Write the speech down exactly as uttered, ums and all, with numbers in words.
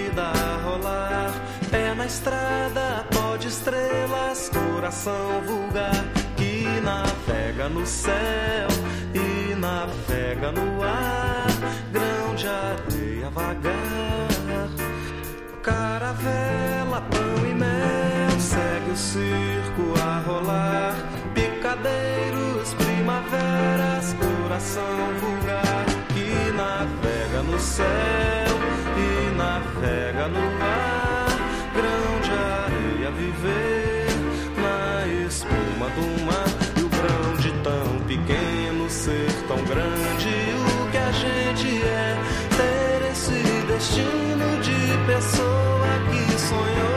vida a rolar. Pé na estrada, pó de estrelas, coração vulgar que navega no céu e navega no ar. Grão de areia vagar, caravela, pão e mel, segue o circo a rolar. Picadeiros, primaveras, coração vulgar que navega no céu e navega no ar. Grão de areia viver na espuma do mar. E o grão de tão pequeno ser tão grande. O que a gente é, ter esse destino de pessoa que sonhou